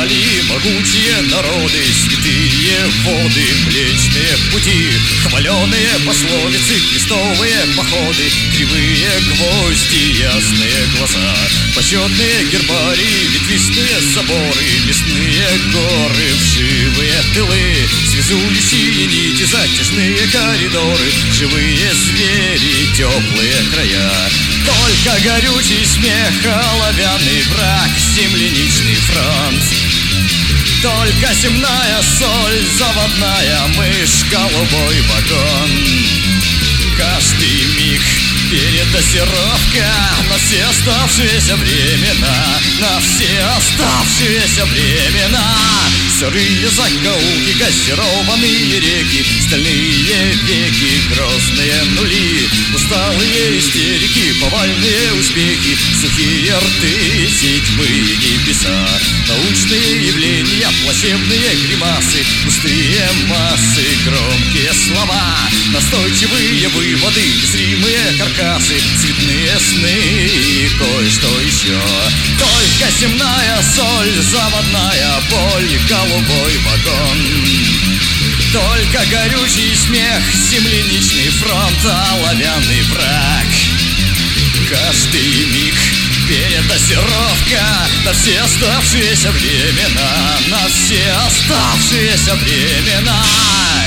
Стали могучие народы, святые воды, млечные пути, хваленые пословицы, крестовые походы, кривые гвозди, ясные глаза, почетные гербарии, ветвистые соборы, мясные горы, вшивые тылы, связующие нити, затяжные коридоры, живые звери, теплые края. Только горючий смех, оловянный враг, земляничный фронт. Только земная соль, заводная мышь, голубой вагон. Каждый миг передозировка на все оставшиеся времена, на все оставшиеся времена. Сырые закоулки, газированные реки, стальные веки, грозные нули, усталые истерики, повальные успехи, сухие рты, седьмые небеса, научные явления, плачевные гримасы, пустые массы, громкие слова, настойчивые выводы, незримые каркасы, цветные сны и кое-что еще. Только земная соль, заводная боль, голубой вагон. Только горючий смех, земляничный фронт, оловянный враг. Каждый миг передозировка на все оставшиеся времена, на все оставшиеся времена.